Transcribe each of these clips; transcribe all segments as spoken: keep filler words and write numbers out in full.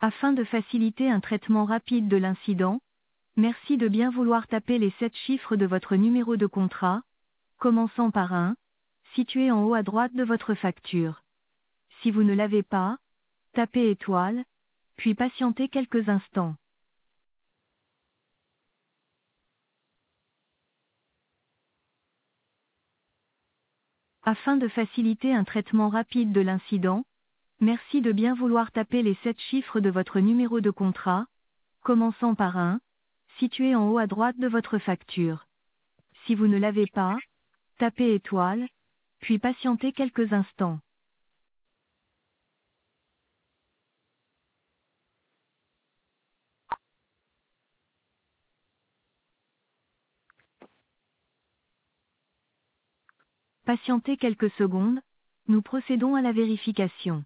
Afin de faciliter un traitement rapide de l'incident, merci de bien vouloir taper les sept chiffres de votre numéro de contrat, commençant par un, situé en haut à droite de votre facture. Si vous ne l'avez pas, tapez étoile, puis patientez quelques instants. Afin de faciliter un traitement rapide de l'incident, merci de bien vouloir taper les sept chiffres de votre numéro de contrat, commençant par un, situé en haut à droite de votre facture. Si vous ne l'avez pas, tapez étoile, puis patientez quelques instants. Patientez quelques secondes, nous procédons à la vérification.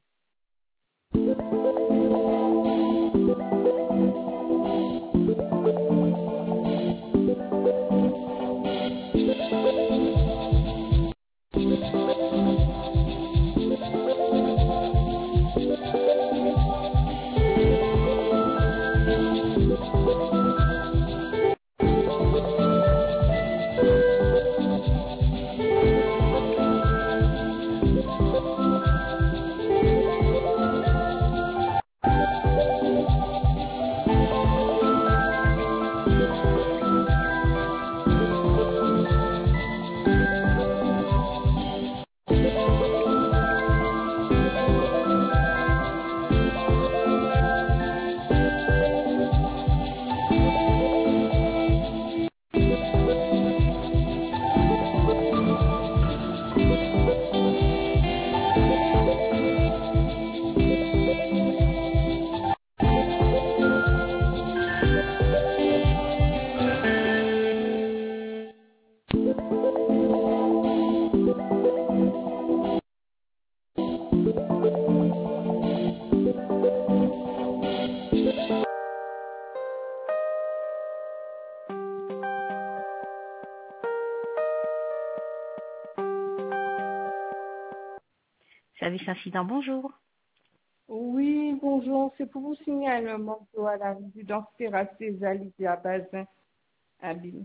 Service incident, bonjour. Oui, bonjour. C'est pour vous signaler un manque d'eau à la résidence Terrasse Césalite à Bazin, à Bille.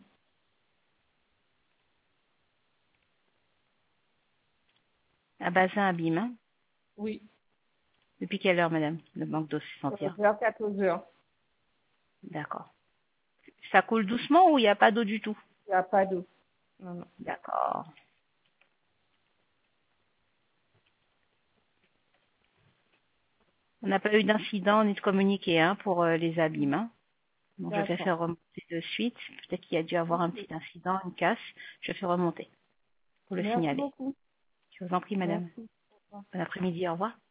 À Bazin, Abîme. Hein. Oui. Depuis quelle heure, madame, le manque d'eau se sentir? Vers quatorze heures. D'accord. Ça coule doucement ou il n'y a pas d'eau du tout? Il n'y a pas d'eau. Non, non. D'accord. On n'a pas eu d'incident ni de communiqué hein, pour euh, les abîmes. Hein. Donc je vais faire remonter de suite. Peut-être qu'il y a dû avoir un petit incident, une casse. Je fais remonter pour le Merci signaler. beaucoup. Je vous en prie, madame. Merci. Bon après-midi, au revoir.